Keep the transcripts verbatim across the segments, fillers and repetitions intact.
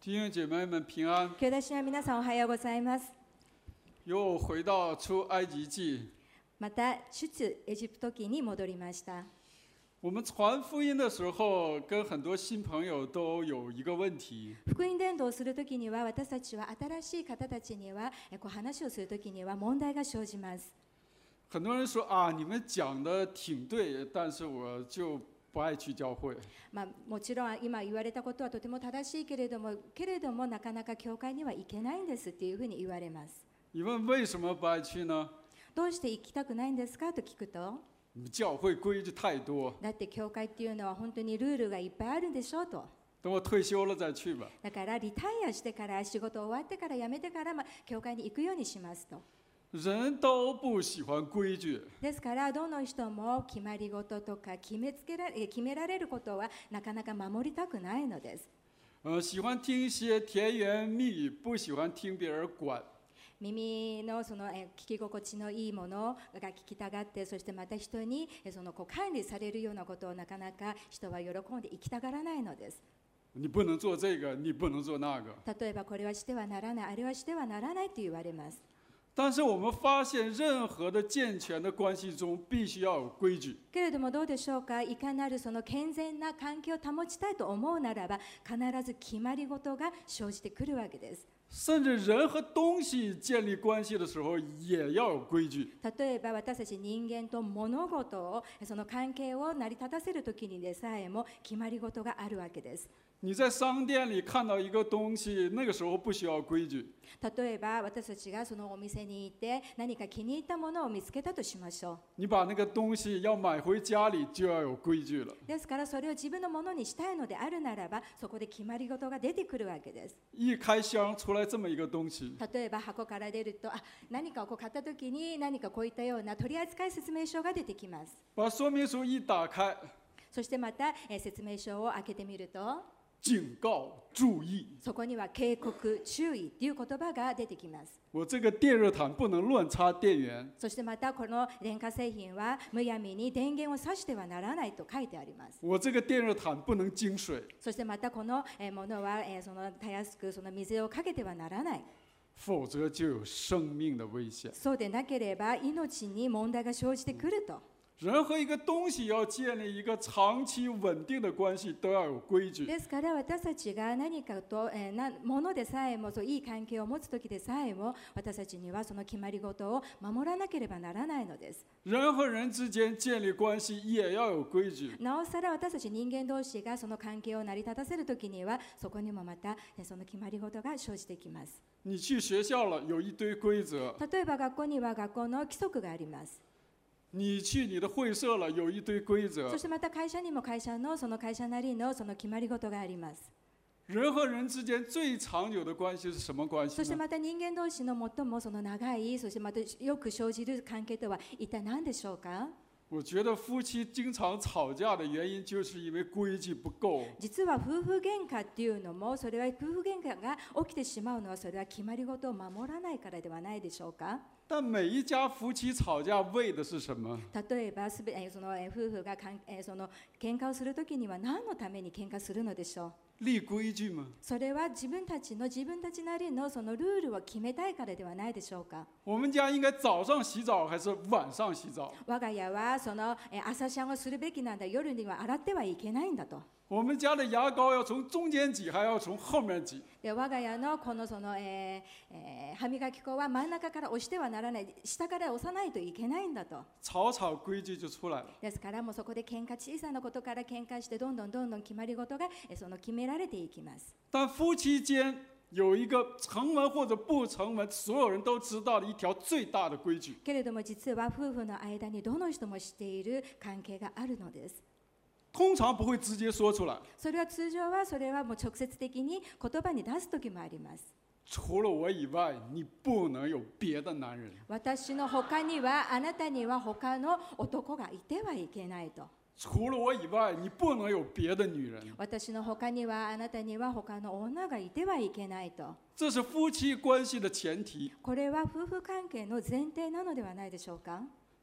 弟兄姐妹们平安。 兄弟姉妹皆さんおはようございます。 又回到出埃及記。 また出エジプト記に戻りました。 我们传福音的时候，跟很多新朋友都有一个问题。 福音伝道をするときには、私たちは新しい方たちにはこう話をするときには問題が生じます。 很多人说啊，你们讲的挺对，但是我就不爱去教会。 まあ、もちろん今言われたことはとても正しいけれども、けれどもなかなか教会には行けないんですっていうふうに言われます。 你问为什么不爱去呢？ どうして行きたくないんですかと聞くと、 教会规矩太多。 だって教会っていうのは本当にルールがいっぱいあるんでしょうと。 等我退休了再去吧。 だからリタイアしてから、仕事終わってから辞めてから、まあ、教会に行くようにしますと。 人都不喜欢规矩。 ですからどの人も決まり事とか決めつけられ決められることはなかなか守りたくないのです。 呃，喜欢听一些甜言蜜语，不喜欢听别人管。 耳のそのえ聞き心地のいいものが聞きたがって、そしてまた人にえそのこう管理されるようなことをなかなか人は喜んで生きたがらないのです。 你不能做这个，你不能做那个。 例えばこれはしてはならない、あれはしてはならないと言われます。 但是我们发现，任何的健全的关系中，必须要有规矩。 けれどもどうでしょうか。いかなるその健全な関係を保ちたいと思うならば、必ず決まり事が生じてくるわけです。 甚至人和东西建立关系的时候，也要有规矩。 例えば私たち人間と物事をその関係を成り立たせるときにでさえも決まり事があるわけです。 你在商店里看到一个东西，那个时候不需要规矩。 例えば私たちがそのお店に行って何か気に入ったものを見つけたとしましょう。 你把那个东西要买回家里，就要有规矩了。 ですからそれを自分のものにしたいのであるならば、そこで決まり事が出てくるわけです。 一开箱出来这么一个东西， 例えば箱から出ると、あ、何かをこう買った時に何かこういったような取扱説明書が出てきます。 把说明书一打开， そしてまた、えー、説明書を開けてみると、 警告注意。 そこには警告、注意という言葉が出てきます。 我这个电热毯不能乱插电源。 そしてまたこの電化製品はむやみに電源を挿してはならないと書いてあります。 我这个电热毯不能进水。 そしてまたこのものはそのたやすくその水をかけてはならない。 否则就有生命的危险。 そうでなければ命に問題が生じてくると。 人和一个东西要建立一个长期稳定的关系，都要有规矩。 ですから私たちが何かと、えー、なものでさえも、そういい関係を持つ時でさえも、私たちにはその決まり事を守らなければならないのです。 人和人之间建立关系也要有规矩。 なおさら私たち人間同士がその関係を成り立たせる時には、そこにもまたその決まり事が生じてきます。 你去学校了，有一堆规则。 例えば学校には学校の規則があります。 你去你的会社了，有一堆规则。 そしてまた会社にも会社のその会社なりのその決まり事があります。 人和人之间最长久的关系是什么关系呢？ そしてまた人間同士の最もその長い、そしてまたよく生じる関係とは一体何でしょうか？ 我觉得夫妻经常吵架的原因，就是因为规矩不够。 実は夫婦喧嘩っていうのも、それは夫婦喧嘩が起きてしまうのは、それは決まり事を守らないからではないでしょうか？ 但每一家夫妻吵架为的是什么？ 例えばすべその夫婦がかんその喧嘩をするときには何のために喧嘩するのでしょう？ 立规矩吗？ それは自分たちの自分たちなりのそのルールを決めたいからではないでしょうか？ 我们家应该早上洗澡还是晚上洗澡？ 我が家はその朝シャンをするべきなんだ、夜には洗ってはいけないんだと。 我们家的牙膏要从中间挤，还要从后面挤。 で我が家のこのその、えーえー、歯磨き粉は真ん中から押してはならない、下から押さないといけないんだと。 吵吵规矩就出来了。 ですからもうそこで喧嘩、小さなことから喧嘩して、どんどんどんどん決まり事がその決められていきます。 但夫妻间有一个成文或者不成文，所有人都知道的一条最大的规矩。 けれども実は夫婦の間にどの人も知っている関係があるのです。 通常不会直接说出来。 それは通常はそれはもう直接的に言葉に出す時もあります。 除了我以外，你不能有别的男人。 私の他には、あなたには他の男がいてはいけないと。 除了我以外，你不能有别的女人。 私の他には、あなたには他の女がいてはいけないと。 这是夫妻关系的前提。 これは夫婦関係の前提なのではないでしょうか？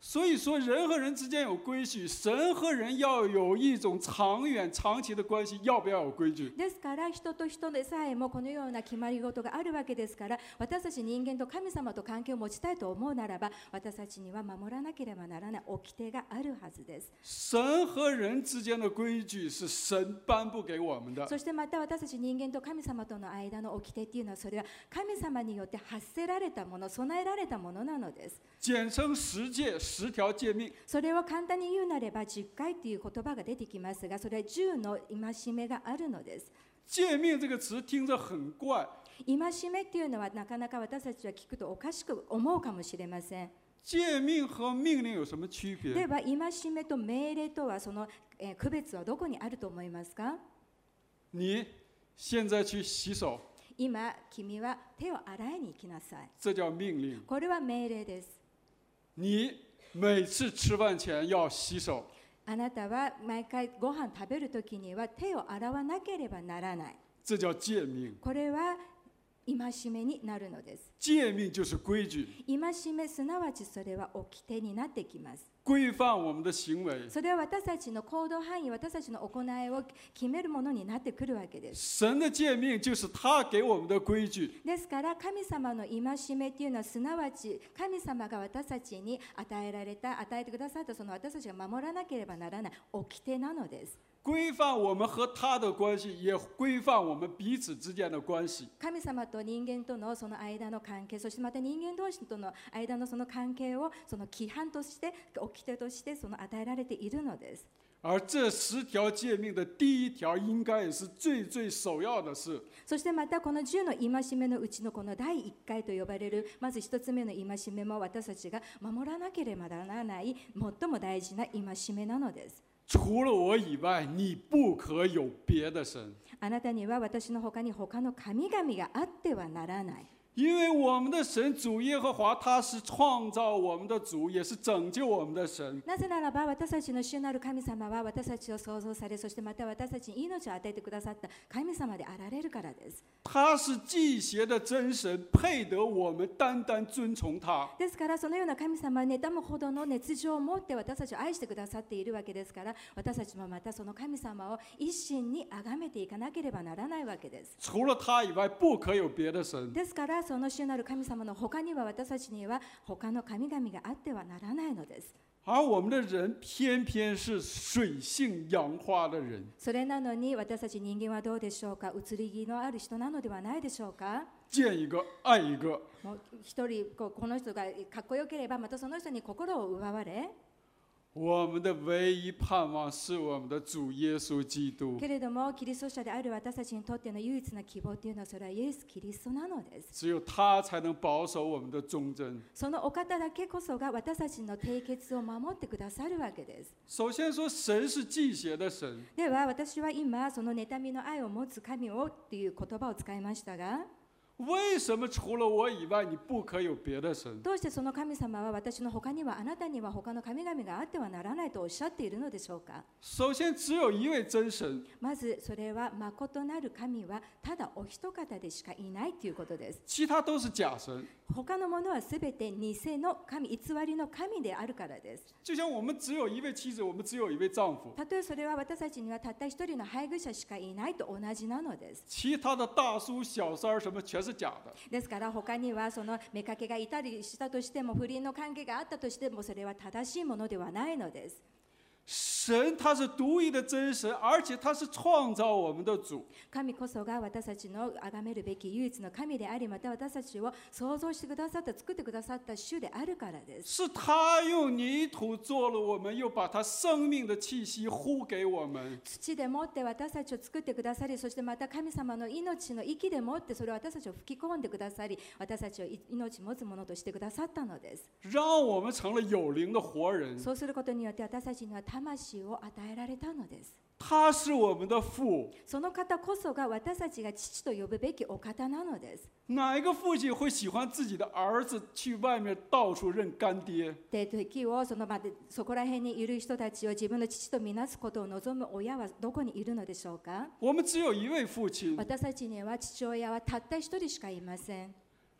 所以说，人和人之间有规矩，神和人要有一种长远、长期的关系，要不要有规矩？ ですから人と人でさえもこのような決まり事があるわけですから、私たち人間と神様と関係を持ちたいと思うならば、私たちには守らなければならない掟があるはずです。 神和人之間的規矩是神頒布給我們的。 そしてまた私たち人間と神様との間の掟っていうのは、それは神様によって発せられたもの、備えられたものなのです。 簡稱十誡、十條誡命。 それを簡単に言うなれば十戒という言葉が出てきますが、それは十の戒めがあるのです。 诫命这个詞聽着很怪。 戒めっていうのはなかなか私たちは聞くとおかしく思うかもしれません。 诫命和命令有什麼區別？ では戒めと命令とはその、えー、区別はどこにあると思いますか？ 你現在去洗手。 今君は手を洗いに行きなさい。 這叫命令。 これは命令です。 你每次吃飯前要洗手。 あなたは毎回ご飯食べるときには手を洗わなければならない。 這叫誡命。 これは戒めになるのです。 誡命就是規矩。 戒めすなわちそれは掟になってきます。 規範我們的行為。 それは私たちの行動範囲、私たちの行いを決めるものになってくるわけです。 神的誡命就是他給我們的規矩。 ですから神様の戒めというのはすなわち神様が私たちに与えられた、与えてくださったその私たちが守らなければならない掟なのです。 規範我們和他的關係，也規範我們彼此之間的關係。 神様と人間とのその間の関係、そしてまた人間同士との間のその関係をその規範として、掟としてその与えられているのです。 而这十條誡命的第一條應該也是最最首要的事。 そしてまたこの十の戒めのうちのこの第一回と呼ばれるまず一つ目の戒めも私たちが守らなければならない最も大事な戒めなのです。 除了我以外，你不可有別的神。 あなたには私の他に他の神々があってはならない。 因为我们的神主耶和華，他是創造我們的主，也是拯救我們的神。 なぜならば私たちの主なる神様は私たちを創造され、そしてまた私たちに命を与えてくださった神様であられるからです。 他是祭邪的真神，配得我們單單尊崇他。 ですからそのような神様は妬むほどの熱情を持って私たちを愛してくださっているわけですから、私たちもまたその神様を一心に崇めていかなければならないわけです。 除了他以外，不可有別的神。 ですからその主なる神様の他には私たちには他の神々があってはならないのです。 而我們的人偏偏是水性楊花的人。 それなのに私たち人間はどうでしょうか？移り気のある人なのではないでしょうか？ 見一個愛一個。 もう一人こうこの人がかっこよければまたその人に心を奪われ。 我們的唯一盼望是我們的主耶穌基督。 けれどもキリスト者である私たちにとっての唯一な希望というのはそれはイエス・キリストなのです。 只有他才能保守我們的忠貞。 そのお方だけこそが私たちの締結を守ってくださるわけです。 首先說神是祭邪的神。 では私は今その妬みの愛を持つ神をという言葉を使いましたが、 為什麼除了我以外，你不可有別的神？ どうしてその神様は私の他にはあなたには他の神々があってはならないとおっしゃっているのでしょうか？ 首先只有一位真神。 まずそれは誠なる神はただお一方でしかいないということです。 其他都是假神。 他のものはすべて偽の神、偽りの神であるからです。 就像我們只有一位妻子，我們只有一位丈夫。 たとえそれは私たちにはたった一人の配偶者しかいないと同じなのです。 其他的大叔小三什麼全是假的。 ですから他にはその妾がいたりしたとしても、不倫の関係があったとしてもそれは正しいものではないのです。 神他是獨一的真神，而且他是創造我們的主。 神こそが私たちの崇めるべき唯一の神であり、また私たちを創造してくださった、作ってくださった主であるからです。 是他用泥土做了我們，又把他生命的氣息呼給我們。 土でもって私たちを作ってくださり、そしてまた神様の命の息でもってそれを私たちを吹き込んでくださり、私たちを命持つものとしてくださったのです。 讓我們成了有靈的活人。 そうすることによって私たちには魂を与えられたのです。 他是我們的父。 その方こそが私たちが父と呼ぶべきお方なのです。 哪一個父親會喜歡自己的兒子去外面到處認乾爹？ で時をその場でそこら辺にいる人たちを自分の父とみなすことを望む親はどこにいるのでしょうか？ 我們只有一位父親。 私たちには父親はたった一人しかいません。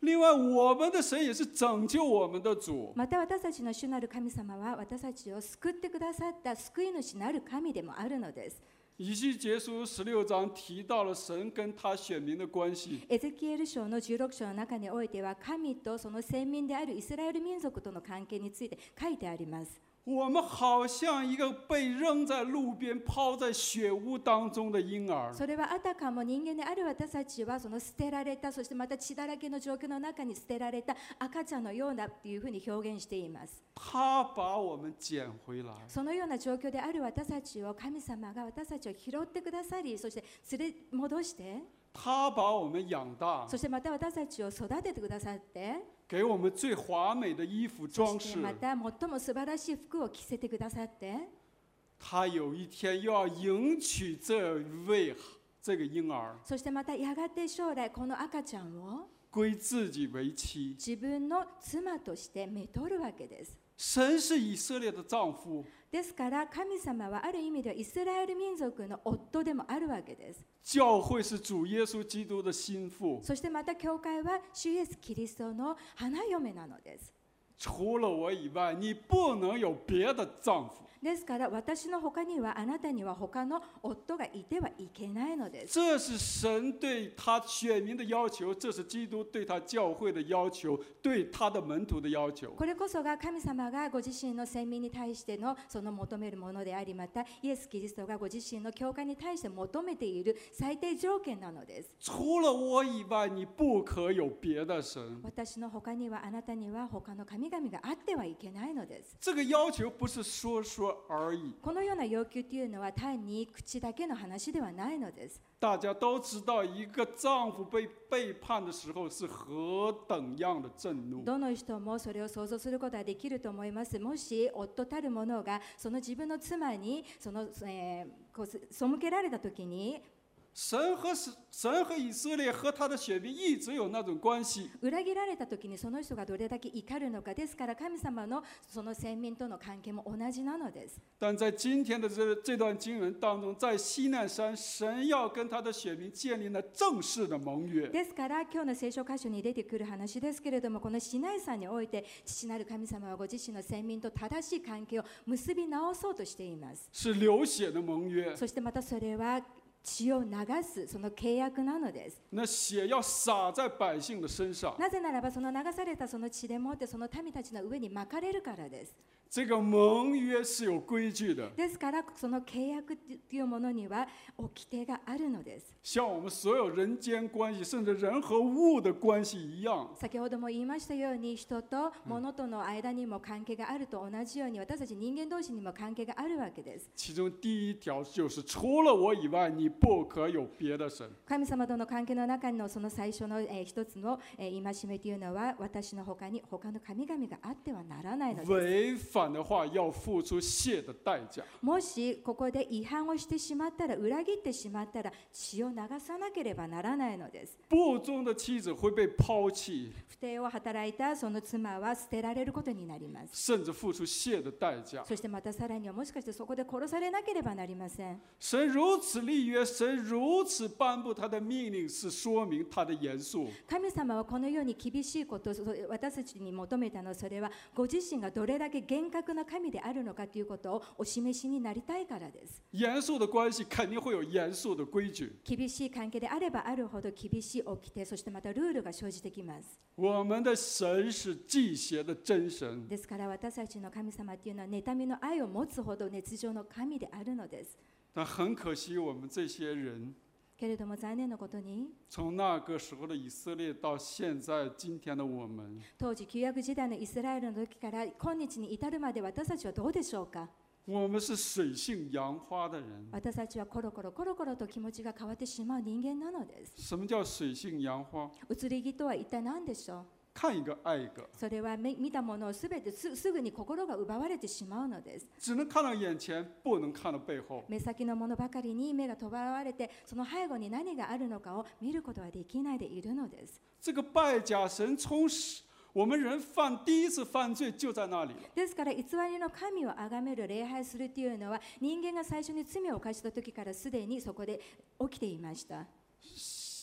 另外，我们的神也是拯救我们的主。 また私たちの主なる神様は私たちを救ってくださった救い主なる神でもあるのです。 以西结书十六章提到了神跟他选民的关系。 エゼキエル書のじゅうろく章の中においては、神とその先民であるイスラエル民族との関係について書いてあります。 我们好像一个被扔在路边、抛在血污当中的婴儿。 それはあたかも人間である私たちはその捨てられた、そしてまた血だらけの状況の中に捨てられた赤ちゃんのようだというふうに表現しています。 他把我们捡回来。 そのような状況である私たちを神様が私たちを拾ってくださり、そして連れ戻して、 他把我们养大， そしてまた私たちを育ててくださって、 给我们最华美的衣服装饰。 そしてまた最も素晴らしい服を着せてくださって、 他有一天又要迎娶这位这个婴儿， そしてまたやがて将来この赤ちゃんを归自己为妻。 自分の妻としてめとるわけです。 神是以色列的丈夫。 ですから神様はある意味ではイスラエル民族の夫でもあるわけです。 教会是主耶稣基督的心腹。 そしてまた教会は主イエスキリストの花嫁なのです。 除了我以外，你不能有别的丈夫。 ですから私の他にはあなたには他の夫がいてはいけないのです。 这是神对他选民的要求，这是基督对他教会的要求，对他的门徒的要求。 これこそが神様がご自身の選民に対してのその求めるものであり、またイエス・キリストがご自身の教会に対して求めている最低条件なのです。 除了我以外，你不可有别的神。 私の他にはあなたには他の神々があってはいけないのです。 这个要求不是说说而已。 このような要求というのは単に口だけの話ではないのです。 大家都知道，一个丈夫被背叛的时候是何等样的震怒。 どの人もそれを想像することはできると思います。もし夫たる者がその自分の妻にその、えー、こう背けられたときに、 神和神和以色列和他的选民一直有那种关系。 裏切られたときにその人がどれだけ怒るのか。ですから神様のその先民との関係も同じなのです。 但在今天的这这段经文当中，在西奈山，神要跟他的选民建立了正式的盟约。 ですから今日の聖書箇所に出てくる話ですけれども、このシナイ山において父なる神様はご自身の先民と正しい関係を結び直そうとしています。 是流血的盟約。 そしてまたそれは血を流すその契約なのです。 那血要洒在百姓的身上。 なぜならばその流されたその血でもってその民たちの上にまかれるからです。 这个盟约是有规矩的。 ですからその契約というものには掟があるのです。 像我们所有人間關係，甚至人和物的關係一樣。 先ほども言いましたように、人と物との間にも関係があると同じように、私たち人間同士にも関係があるわけです。 其中第一条就是除了我以外，你不可有別的神。 神様との関係の中のその最初の、えー、一つの、えー、戒めというのは、私の他に他の神々があってはならないのです。 違反的話要付出血的代價。 もしここで違反をしてしまったら、裏切ってしまったら血を流さなければならないのです。 不忠的妻子會被拋棄。 不貞を働いたその妻は捨てられることになります。 甚至付出血的代價。 そしてまたさらにはもしかしてそこで殺されなければなりません。 神如此立約，神如此頒布他的命令，是說明他的嚴肅。 神様はこのように厳しいことを私たちに求めたの、それはご自身がどれだけ厳格な神であるのかということをお示しになりたいからです。 嚴肅的關係肯定會有嚴肅的規矩。 厳しい関係であればあるほど厳しい掟、そしてまたルールが生じてきます。 我們的神是忌邪的真神。 ですから私たちの神様というのは妬みの愛を持つほど熱情の神であるのです。 但很可惜，我們這些人けれども残念なことに、 從那個時候的以色列到現在今天的我們， 当時旧約時代のイスラエルの時から今日に至るまで私たちはどうでしょうか。 我們是水性楊花的人。 私たちはコロコロコロコロと気持ちが変わってしまう人間なのです。 什麼叫水性楊花？ 移り気とは一体何でしょう。 看一個愛一個。 それは見たものをすべて す, すぐに心が奪われてしまうのです。 只能看到眼前，不能看到背後。 目先のものばかりに目がとらわれて、その背後に何があるのかを見ることはできないでいるのです。 這個拜假神從我們人犯第一次犯罪就在那裡了。 ですから偽りの神を崇める礼拝するというのは、人間が最初に罪を犯した時からすでにそこで起きていました。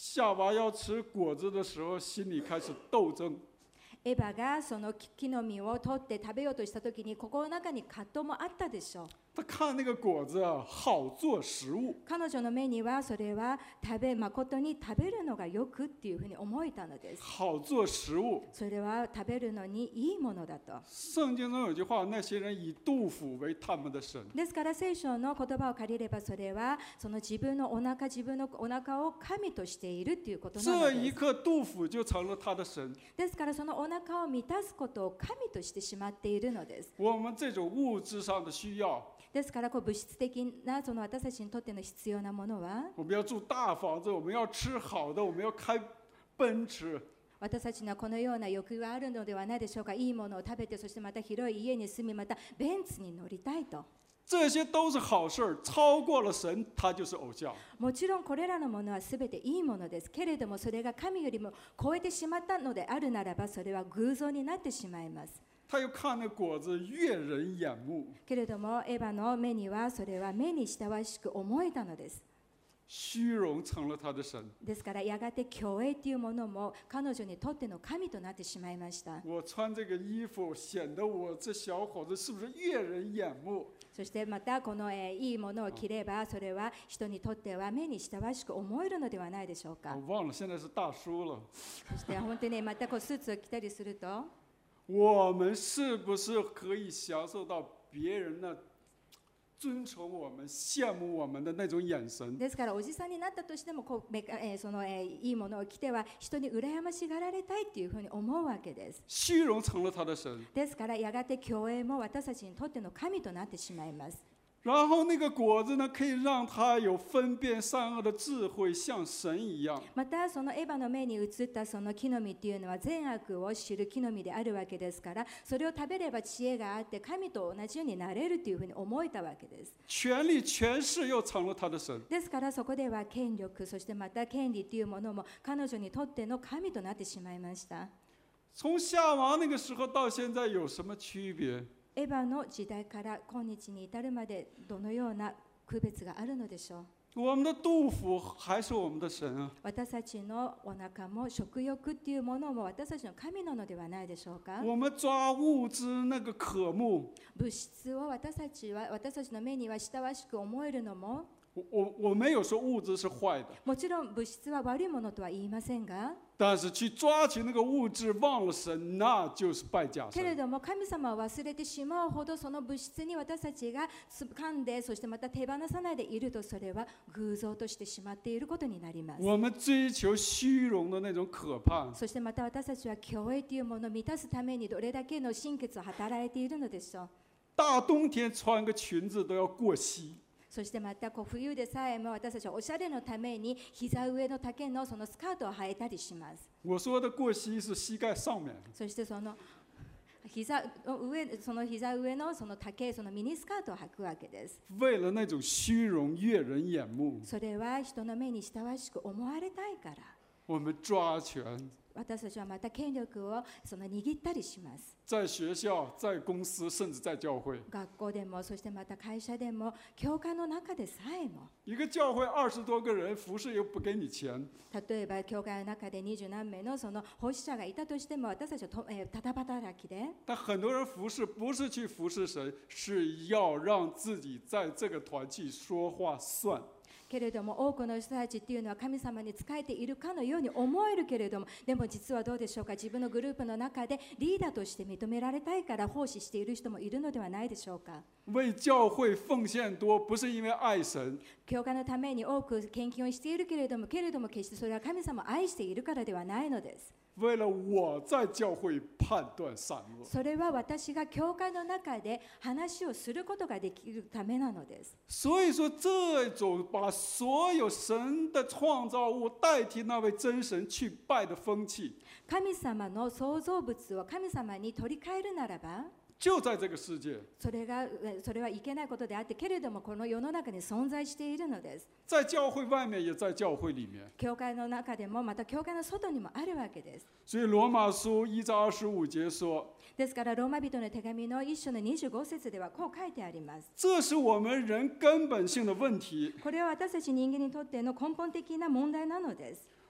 夏娃要吃果子的时候，心里开始斗争。 エヴァがその木の実を取って食べようとしたときに、心の中に葛藤もあったでしょう。 他看那个果子啊，好做食物。 彼女の目にはそれは食べ誠に食べるのがよくっていうふうに思えたのです。 好做食物。 それは食べるのにいいものだと。 圣经中有句话，那些人以杜甫为他们的神。 ですから聖書の言葉を借りれば、それはその自分のお腹、自分のお腹を神としているということなの这一です。 刻，杜甫就成了他的神。 ですからそのお腹を満たすことを神としてしまっているのです。 我们这种物质上的需要， ですからこう物質的なその私たちにとっての必要なものは、 我们要住大房子，我们要吃好的，我们要开奔驰。 私たちにはこのような欲があるのではないでしょうか。いいものを食べて、そしてまた広い家に住み、またベンツに乗りたいと。 这些都是好事儿，超过了神，他就是偶像。 もちろんこれらのものはすべていいものですけれども、それが神よりも超えてしまったのであるならば、それは偶像になってしまいます。 他又看那果子悦人眼目， けれどもエヴァの目にはそれは目に親しく思えたのです。 虚荣成了他的神。 ですからやがて虚栄というものも彼女にとっての神となってしまいました。 我穿这个衣服，显得我这小伙子是不是悦人眼目？ そしてまたこの、えー、いいものを着れば、それは人にとっては目に親しく思えるのではないでしょうか。 我忘了，现在是大叔了。 そして本当にまたこうスーツを着たりすると、 我们是不是可以享受到别人那尊崇我们、羡慕我们的那种眼神？ ですからおじさんになったとしてもこう、えーそのえー、いいものを着ては人に羨ましがられたいというふうに思うわけです。 虚荣成了他的神。 ですからやがて虚栄も私たちにとっての神となってしまいます。 然后那个果子呢，可以让他有分辨善恶的智慧，像神一样。 またそのエヴァの目に映ったその木の実っていうのは善悪を知る木の実であるわけですから、それを食べれば知恵があって神と同じようになれるというふうに思えたわけです。 权力、权势又成了他的神。 ですからそこでは権力、そしてまた権利というものも彼女にとっての神となってしまいました。 从夏娃那个时候到现在有什么区别？ エヴァの時代から今日に至るまでどのような区別があるのでしょう。 我们的杜甫还是我们的神啊！ 私たちのお腹も食欲っていうものも私たちの神なのではないでしょうか。 我们抓物质那个渴慕， 物質を私たちは私たちの目には親しく思えるのも、 我我我没有说物质是坏的， もちろん物質は悪いものとは言いませんが、 但是去抓取那个物质忘了神，那就是拜假けれ神。 ども神様を忘れてしまうほどその物質に私たちが掴んで、そしてまた手放さないでいると、それは偶像としてしまっていることになります。 我们追求虚荣的那种渴盼， そしてまた私たちは虚栄というものを満たすためにどれだけの心血を働いているのでしょう。 大冬天穿个裙子都要过膝。 そしてまたこう冬でさえも私たちはおしゃれのために膝上の丈のそのスカートを履いたりします。 我说的过膝是膝盖上面。 そしてその膝の上、その膝上のその丈、そのミニスカートを履くわけです。 为了那种虚荣悦人眼目， それは人の目に親しく思われたいから。 我们抓权， 私たちはまた権力をその握ったりします。 在学校、在公司，甚至在教会。 学校でも、そしてまた会社でも、教会の中でさえも。 一个教会二十多个人服侍又不给你钱， 例えば教会の中で二十何名のその奉仕者がいたとしても、私たちはと、えー、ただ働きで。 但很多人服侍不是去服侍神，是要让自己在这个团契说话算。 けれども多くの人たちっていうのは神様に仕えているかのように思えるけれども、でも実はどうでしょうか。自分のグループの中でリーダーとして認められたいから奉仕している人もいるのではないでしょうか。 为教会奉献多，不是因为爱神， 教会のために多く献金をしているけれども、けれども決してそれは神様を愛しているからではないのです。 为了我在教会判断善恶。 それは私が教会の中で話をすることができるためなのです。 所以说，这种把所有神的创造物代替那位真神去拜的风气， 神様の創造物を神様に取り替えるならば、 就在这个世界， それがそれはいけないことであって、けれどもこの世の中に存在しているのです。 在教会外面，也在教会里面。 教会の中でもまた教会の外にもあるわけです。 所以罗马书一章二十五节说， ですからローマ人の手紙の一章のにじゅうご節ではこう書いてあります。 这是我们人根本性的问题。 これは私たち人間にとっての根本的な問題なのです。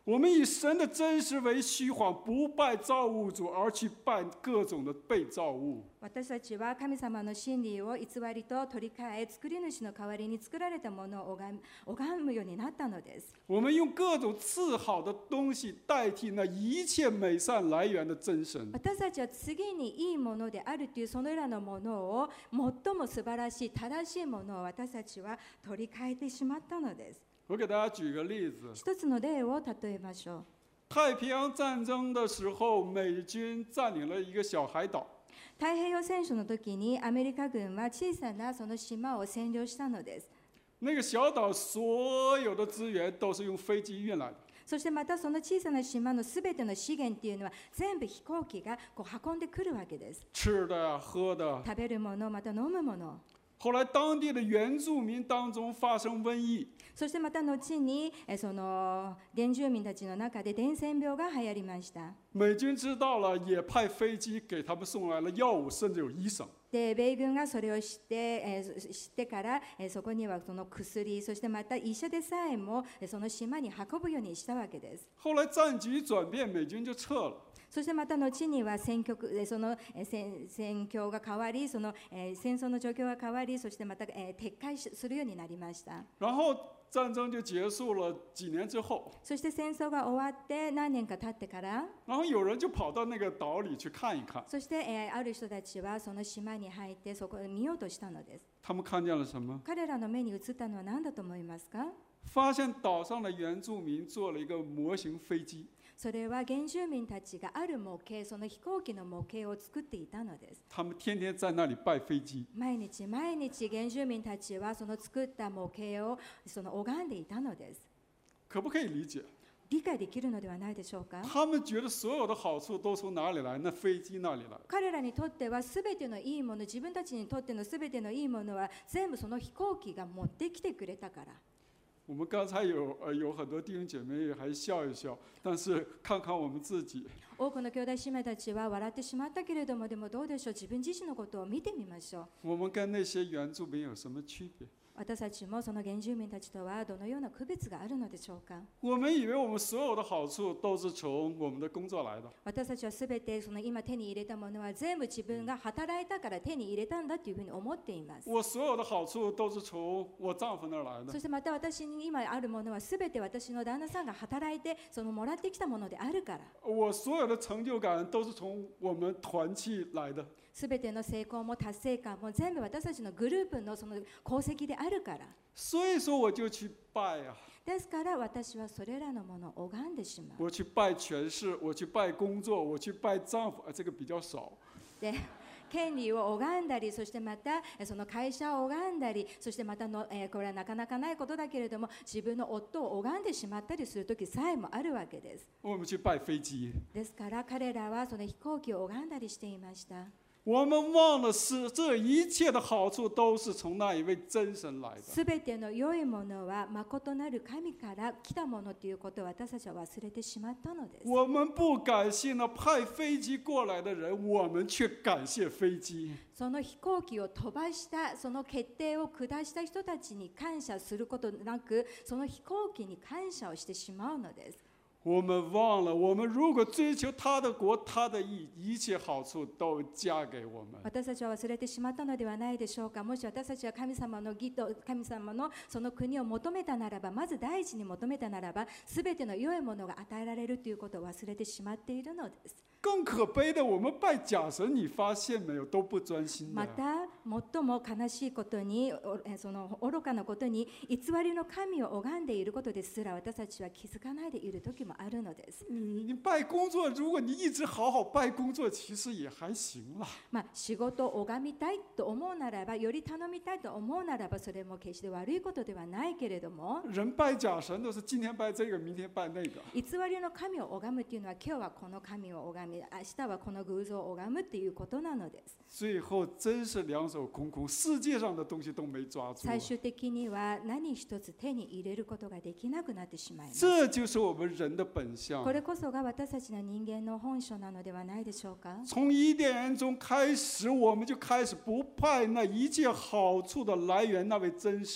我们以神的真实为虚谎，不拜造物主，而去拜各种的被造物。 私たちは神様の真理を偽りと取り替え、作り主の代わりに作られたものを拝むようになったのです。 我们用各种次好的东西代替那一切美善来源的真神。 私たちは次にいいものであるというそのらのものを最も素晴らしい正しいものを私たちは取り替えてしまったのです。 我给大家举个例子。 一つの例を例えましょう。 太平洋战争的时候，美军占领了一个小海岛。 太平洋戦争の時にアメリカ軍は小さなその島を占領したのです。 那个小岛所有的资源都是用飞机运来的。 そしてまたその小さな島のすべての資源っていうのは全部飛行機がこう運んでくるわけです。 吃的呀、喝的。 食べるものまた飲むもの。 后来当地的原住民当中发生瘟疫。 そしてまた後にその原住民たちの中で伝染病が流行りました。 美军知道了，也派飞机给他们送来了药物，甚至有医生。 で米軍がそれを知って、えー、知ってから、えー、そこにはその薬、そしてまた医者でさえもその島に運ぶようにしたわけです。 後来战局转变，美军就撤了。 そしてまた後には戦局、その戦戦況が変わり、その、えー、戦争の状況が変わり、そしてまた、えー、撤回するようになりました。 然后战争就结束了。几年之后， そして戦争が終わって何年か経ってから、 然后有人就跑到那个岛里去看一看。 そして、えー、ある人たちはその島に入ってそこを見ようとしたのです。 他们看见了什么？ 彼らの目に映ったのは何だと思いますか？ 发现岛上的原住民做了一个模型飞機。 それは原住民たちがある模型、その飛行機の模型を作っていたのです。 他们天天在那里拜飞機。 毎日毎日原住民たちはその作った模型をその拝んでいたのです。 可不可以理解？ 理解できるのではないでしょうか？ 他们觉得所有的好处都从哪里来？那飞機那里来。 彼らにとっては全てのいいもの、自分たちにとっての全てのいいものは全部その飛行機が持ってきてくれたから。 我们刚才有呃有很多弟兄姐妹还笑一笑，但是看看我们自己。 多くの兄弟姉妹たちは笑ってしまったけれども、でもどうでしょう、自分自身のことを見てみましょう。 我们跟那些原住民有什么区别？ 私たちもその原住民たちとはどのような区別があるのでしょうか？ 我们以为我们所有的好处都是从我们的工作来的。 私たちはすべてその今手に入れたものは全部自分が働いたから手に入れたんだというふうに思っています。 我所有的好处都是从我丈夫那儿来的。 そしてまた私に今あるものはすべて私の旦那さんが働いてそのもらってきたものであるから。 我所有的成就感都是从我们团契来的。 すべての成功も達成感も全部私たちのグループのその功績であるから。 所以说我就去拜啊。 ですから私はそれらのものを拝んでしまう。 我去拜权势，我去拜工作，我去拜丈夫，啊，这个比较少。 で権利を拝んだり、そしてまたその会社を拝んだり、そしてまたの、えー、これはなかなかないことだけれども、自分の夫を拝んでしまったりする時さえもあるわけです。 我们去拜飞機。 ですから彼らはその飛行機を拝んだりしていました。 我们忘了是这一切的好处都是从那一位真神来的。 すべての良いものは誠なる神から来たものということを私たちは忘れてしまったのです。 我们不感谢那派飞機过来的人，我们却感谢飞機。 その飛行機を飛ばしたその決定を下した人たちに感謝することなく、その飛行機に感謝をしてしまうのです。 我们忘了，我们如果追求他的国、他的义，一切好处都加给我们。 私たちは忘れてしまったのではないでしょうか。もし私たちは神様の義と神様のその国を求めたならば、まず第一に求めたならば、すべての良いものが与えられるということを忘れてしまっているのです。 更可悲的，我们拜假神，你发现没有，都不专心的。 また最も悲しいことに、その愚かなことに、偽りの神を拝んでいることですら私たちは気づかないでいる時もあるのです。 你你拜工作，如果你一直好好拜工作，其实也还行啦。 まあ仕事を拝みたいと思うならば、より頼みたいと思うならば、それも決して悪いことではないけれども、 人拜假神都是今天拜这个，明天拜那个。 偽りの神を拝むというのは、今日はこの神を拝み、明日はこの偶像を拝むっていうことなのです。 最後真是兩手空空，世界上的東西都沒抓住。 最終的には何一つ手に入れることができなくなってしまいます。 這就是我們人的本相。 これこそが私たちの人間の本性なのではないでしょうか。 從伊甸園中開始，我們就開始不拜那一切好處的來源那位真神。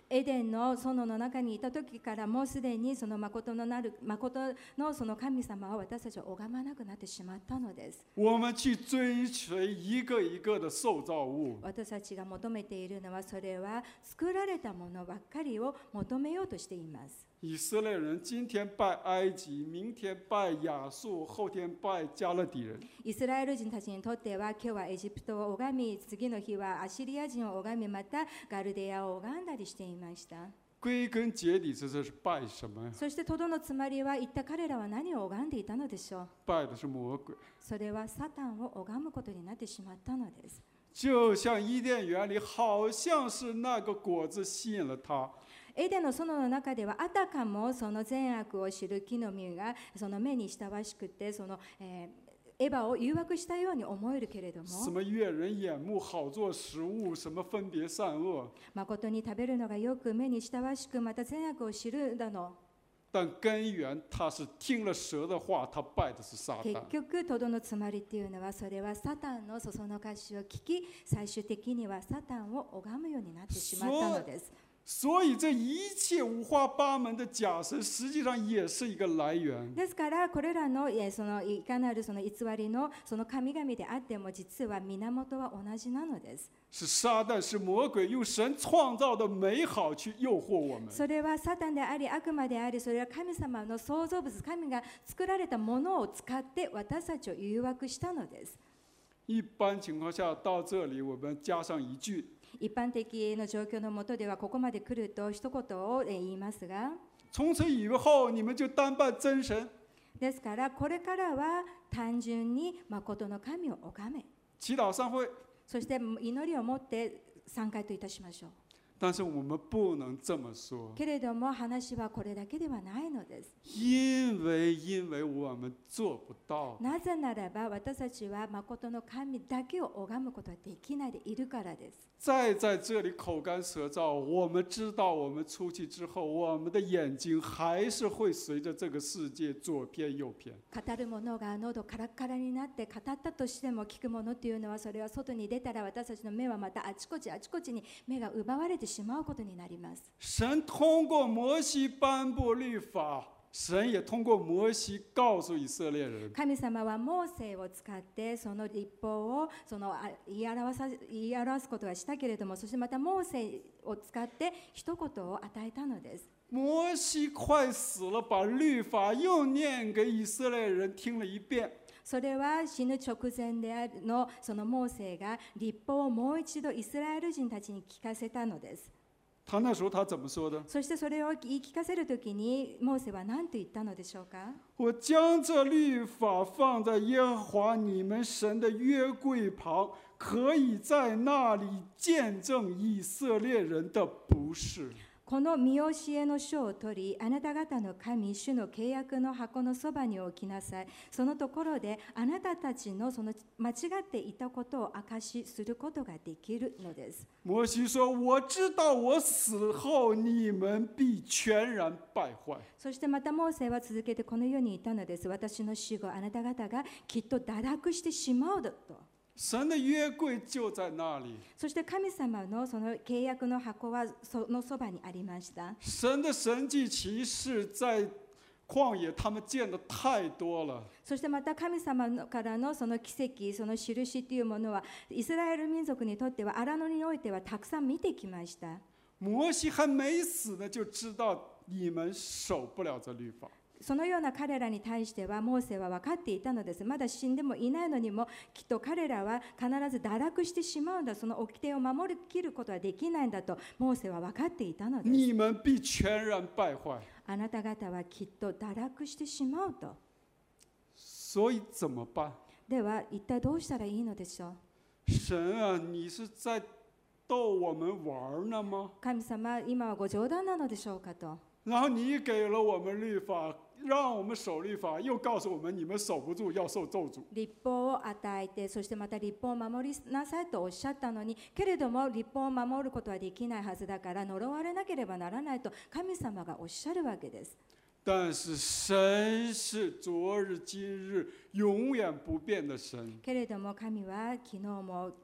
エデンの園の中にいた時からもうすでにその誠のなる誠のその神様は私たちを拝まなくなってしまったのです。 我们去追随一个一个的受造物。 私たちが求めているのはそれは作られたものばっかりを求めようとしています。 以色列人今天拜埃及，明天拜亚述，后天拜加勒底人。 イスラエル人たちにとっては今日はエジプトを拝み、次の日はアシリア人を拝み、またガルデアを拝んだりしていました。 归根结底，这是拜什么呀？ そしてとどのつまりは一体彼らは何を拝んでいたのでしょう。 拜的是魔鬼。 それはサタンを拝むことになってしまったのです。 就像伊甸园里，好像是那个果子吸引了他。 エデンの園の中ではあたかもその善悪を知る木の実がその目に親しくてその、えー、エヴァを誘惑したように思えるけれども、 什么悦人眼目，好做食物，什么分別善惡。 誠に食べるのがよく目に親しくまた善悪を知るだの。 但根源他是听了蛇的話，他拜的是撒結旦。 局とどのつまりっていうのはそれはサタンのそそのかしを聞き、最終的にはサタンを拝むようになってしまったのです。 所以这一切五花八門的假神，實際上也是一個來源。 ですからこれらのそのいかなるその偽りのその神々であっても実は源は同じなのです。 是撒旦，是魔鬼用神創造的美好去誘惑我們。 それはサタンであり悪魔であり、それは神様の創造物、神が作られたものを使って私たちを誘惑したのです。 一般情況下到這裡，我們加上一句。 一般的の状況の下ではここまで来ると一言を言いますが、 從此以後你們就單拜真神。 ですからこれからは単純に誠の神を拝め、 祈禱散會。 そして祈りを持って参加といたしましょう。 但是我們不能這麼說， けれども話はこれだけではないのです。 因為因為我們做不到。 なぜならば私たちは誠の神だけを拝むことはできないでいるからです。 再在這裡口乾舌燥，我們知道我們出去之後，我們的眼睛還是會隨着這個世界左偏右偏。 語る者が喉カラッカラになって語ったとしても、聞く者というのはそれは外に出たら私たちの目はまたあちこちあちこちに目が奪われてしまうことになります。 神通過摩西頒布律法，神也通過摩西告訴以色列人。 神様はモーセを使ってその律法をその言い表さ言い表すことはしたけれども、そしてまたモーセを使って一言を与えたのです。 摩西快死了，把律法又念給以色列人聽了一遍。 それは死ぬ直前であるのそのモーセが律法をもう一度イスラエル人たちに聞かせたのです。 他那時候他怎麼說的？ そしてそれを言い聞かせるときにモーセは何と言ったのでしょうか？ 我將這律法放在耶和華你們神的約櫃旁，可以在那裡見證以色列人的不是。 この見教えの書を取り、あなた方の神主の契約の箱のそばに置きなさい。そのところであなたたちのその間違っていたことを証しすることができるのです。 摩西說：我知道我死後你們必全然敗壞。 そしてまたモーセは続けてこのように言ったのです。私の死後あなた方がきっと堕落してしまうと。 神的約櫃就在那裡。 そして神様のその契約の箱はそのそばにありました。 神的神蹟奇事在曠野，他們見得太多了。 そしてまた神様からのその奇跡、その印というものはイスラエル民族にとっては荒野においてはたくさん見てきました。 摩西還沒死呢，就知道你們守不了這律法。 そのような彼らに対してはモーセは分かっていたのです。まだ死んでもいないのにもきっと彼らは必ず堕落してしまうんだ、その掟を守りきることはできないんだとモーセは分かっていたのです。 你們必全然敗壞。 あなた方はきっと堕落してしまうと。 所以怎麼辦？ では一体どうしたらいいのでしょう？神啊，你是在逗我們玩呢嗎？ 神様、今はご冗談なのでしょうかと。 然後你給了我們律法，讓我們守律法，又告訴我們你們守不住，要受咒詛。 律法を與えて、そしてまた律法を守りなさいとおっしゃったのに、けれども律法を守ることはできないはずだから呪われなければならないと神様がおっしゃるわけです。 但是神是昨日今日永遠不變的神。 けれども神は昨日も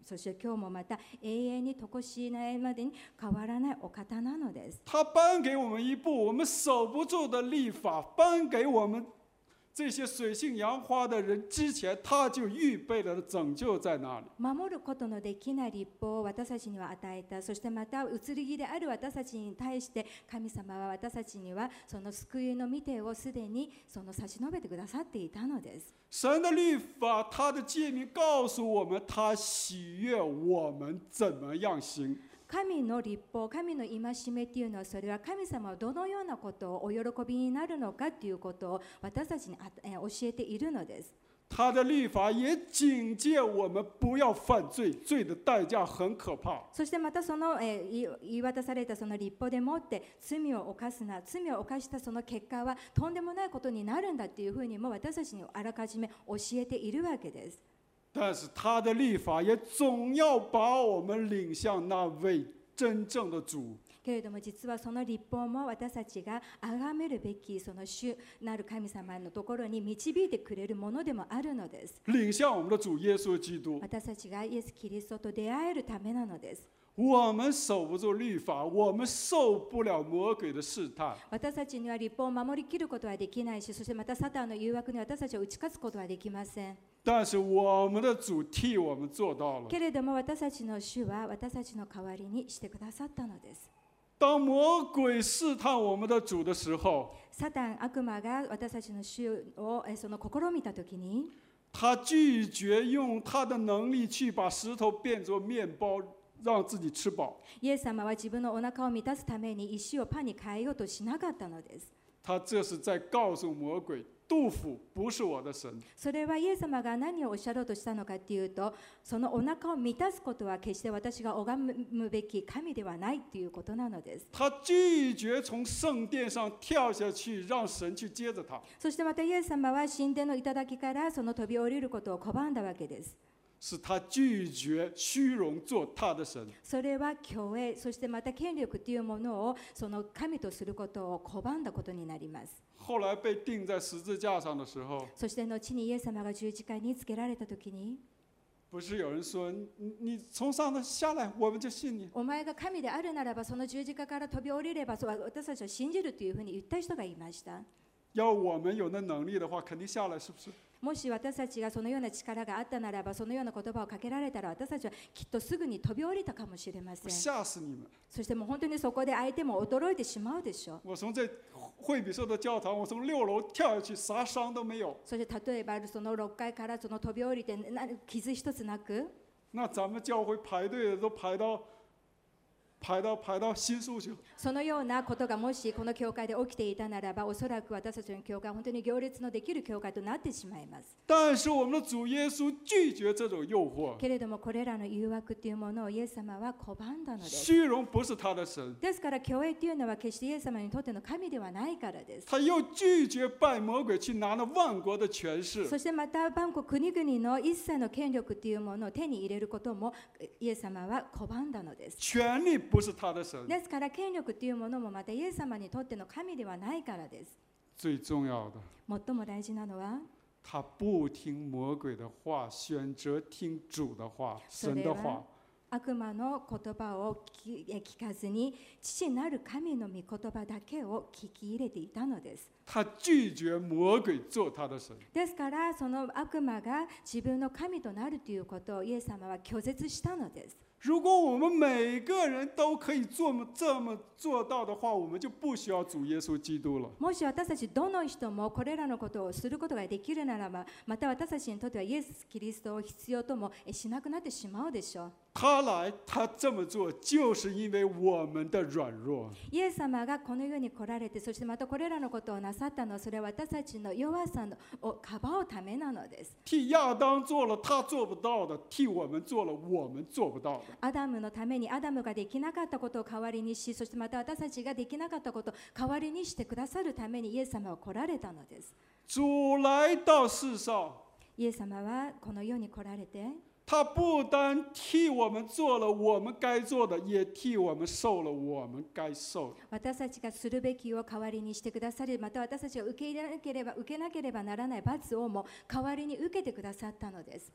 そして今日もまた永遠に常しいないまでに変わらないお方なのです。 他颁给我们一部我们守不住的律法，颁给我们这些水性杨花的人之前，他就预備了拯救在那里。 守ることのできない立法を私たちには与えた。そしてまた移り気である私たちに対して神様は私たちにはその救いの御手をすでにその差し伸べてくださっていたのです。 神的律法，他的诫命告诉我们，他喜悦我们怎么样行。 神の律法、神の戒めというのは、それは神様はどのようなことをお喜びになるのかということを私たちに教えているのです。 他的律法也警戒我们不要犯罪，罪的代价很可怕。 そしてまたその、えー、言い渡されたその律法でもって罪を犯すな、罪を犯したその結果はとんでもないことになるんだというふうにも私たちにあらかじめ教えているわけです。 但是他的律法也总要把我们领向那位真正的主。 けれども実はその律法も私たちが崇めるべきその主なる神様のところに導いてくれるものでもあるのです。 领向我们的主耶稣基督。 私たちがイエス・キリストと出会えるためなのです。 我们守不住律法，我们受不了魔鬼的試探。 私たちには律法を守りきることはできないし、そしてまたサタンの誘惑に私たちを打ち勝つことはできません。 但是我们的主替我们做到了。 けれども私たちの主は私たちの代わりにしてくださったのです。 当魔鬼試探我们的主的时候， サタン、悪魔が私たちの主をその試みたときに、 他拒绝用他的能力去把石头变作面包，让自己吃饱。 イエス様は自分のお腹を満たすために石をパンに変えようとしなかったのです。 他这是在告诉魔鬼，杜甫不是我的神。 それはイエス様が何をおっしゃろうとしたのかというと、そのお腹を満たすことは決して私が拝むべき神ではないということなのです。 他拒绝从圣殿上跳下去，让神去接着他。 そしてまたイエス様は神殿の頂からその飛び降りることを拒んだわけです。 是他拒绝虚荣做他的神。 それは虚栄、そしてまた権力というものをその神とすることを拒んだことになります。 后来被钉在十字架上的时候， そして後にイエス様が十字架につけられたときに、 不是有人说你你从上头下来，我们就信你。 お前が神であるならばその十字架から飛び降りれば私たちは信じるというふうに言った人がいました。 要我们有那能力的话，肯定下来，是不是？ もし私たちがそのような力があったならば、そのような言葉をかけられたら私たちはきっとすぐに飛び降りたかもしれません。 吓死你们！ そしてもう本当にそこで相手も驚いてしまうでしょう。 我从这惠比寿的教堂，我从六楼跳下去，啥伤都没有。 そして例えばそのろっかいからその飛び降りてな傷一つなく、 那咱们教会排队的都排到排到排到新宿去。 そのようなことがもしこの教会で起きていたならば、おそらく私たちの教会は本当に行列のできる教会となってしまいます。 但是我们的主耶稣拒绝这种诱惑。 けれどもこれらの誘惑というものをイエス様は拒んだのです。 虚荣不是他的神。 ですから虚栄というのは決してイエス様にとっての神ではないからです。 他又拒绝拜魔鬼，去拿了万国的权势。 そしてまた万国国々の一切の権力というものを手に入れることもイエス様は拒んだのです。 权力不是他的神。 ですから権力というものもまたイエス様にとっての神ではないからです。 最重要的， 最も大事なのは、 他不听魔鬼的话，选择听主的话，神的话。 悪魔の言葉を聞かずに父なる神の御言葉だけを聞き入れていたのです。 他拒绝魔鬼做他的神。 ですからその悪魔が自分の神となるということをイエス様は拒絶したのです。 如果我们每个人都可以做这么做到的话，我们就不需要主耶稣基督了。 もし私たちどの人もこれらのことをすることができるならば、また私たちにとってはイエス・キリストを必要ともしなくなってしまうでしょう。 他来，他这么做，就是因为我们的软弱。 イエス様がこの世に来られて、そしてまたこれらのことをなさったのは、それは私たちの弱さをかばうためなのです。 替亚当做了他做不到的，替我们做了我们做不到的。 アダムのためにアダムができなかったことを代わりにし、そしてまた私たちができなかったことを代わりにしてくださるためにイエス様は来られたのです。 主来到世上， イエス様はこの世に来られて、 他不单替我们做了我们该做的，也替我们受了我们该受的。 私たちがするべきを代わりにしてくださり、また私たちが受け入れなければ受けなければならない罰をも代わりに受けてくださったのです。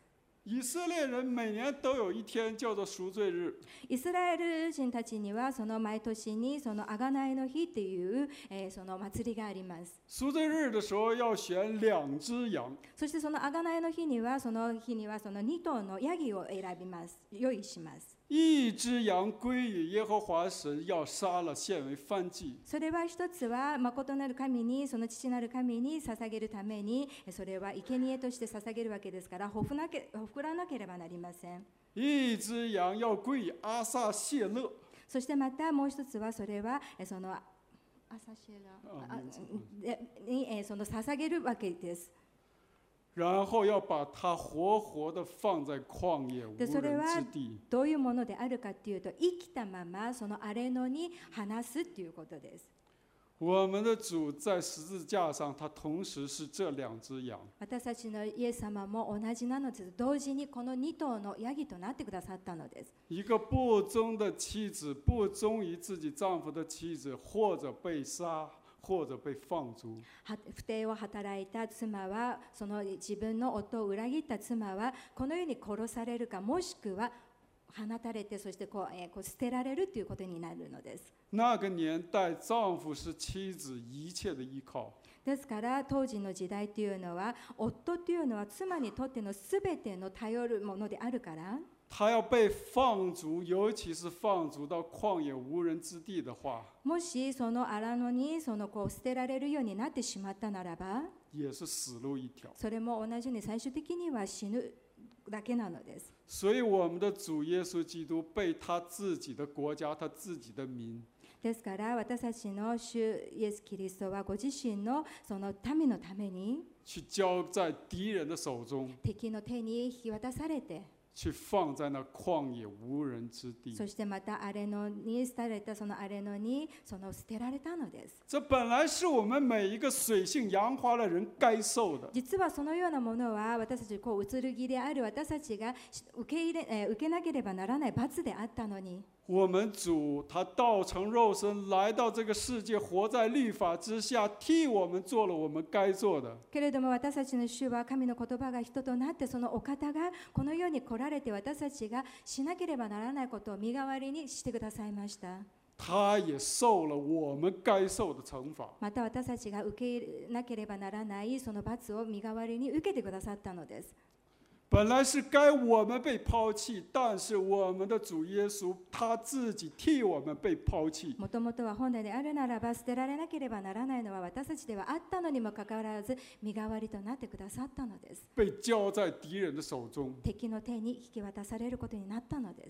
以色列人每年都有一天叫做赎罪日。 イスラエル人たちにはその毎年にその贖いの日っていう、えー、その祭りがあります。 赎罪日的时候要选两只羊。 そしてその贖いの日にはその日にはそのに頭のヤギを選びます。用意します。 一只羊归于耶和华神，要杀了献为燔祭。 それは一つは誠なる神にその父なる神に捧げるために、それは生贄として捧げるわけですから、ほふなけほふらなければなりません。 一只羊要归于阿撒谢勒。 そしてまたもう一つはそれはそのアサシェラにその捧げるわけです。 然后要把它活活的放在旷野无人之地。 どういうものであるかというと、生きたままその荒れ野に放すということです。 我们的主在十字架上，他同时是这两只羊。 私たちのイエス様も同じなのです。同時にこのに頭のヤギとなってくださったのです。 一个不忠的妻子，不忠于自己丈夫的妻子，或者被殺。或者被放逐。 不貞を働いた妻は、その自分の夫を裏切った妻はこの世に殺されるか、もしくは放たれて、そしてこう、えー、こう捨てられるということになるのです。 那个年代，丈夫是妻子一切的依靠。 ですから当時の時代というのは、夫というのは妻にとってのすべての頼るものであるから。 他要被放逐，尤其是放逐到旷野无人之地的话， もしその荒野にそのこう捨てられるようになってしまったならば、 也是死路一条。 それも同じに最終的には死ぬだけなのです。 所以我们的主耶稣基督被他自己的国家、他自己的民。 ですから私たちの主イエス・キリストはご自身のその民のために去交在敌人的手中， 敵の手に引き渡されて、 去放在那旷野无人之地。 そしてまた荒れ野に捨てられたその荒れ野にその捨てられたのです。 这本来是我们每一个水性杨花的人该受的。 実はそのようなものは私たちこううつるぎである私たちが受け入れ、えー、受けなければならない罰であったのに。 我们主他道成肉身来到这个世界，活在律法之下，替我们做了我们该做的。 けれども私たちの主は神の言葉が人となって、そのお方がこの世に来られて、私たちがしなければならないことを身代わりにしてくださいました。 他也受了我们该受的惩罚。 また私たちが受け入れなければならないその罰を身代わりに受けてくださったのです。 本来是该我们被抛弃，但是我们的主耶稣他自己替我们被抛弃。 もともとは本来であるならば捨てられなければならないのは私たちではあったのにもかかわらず、身代わりとなってくださったのです。 被交在敌人的手中。 敵の手に引き渡されることになったのです。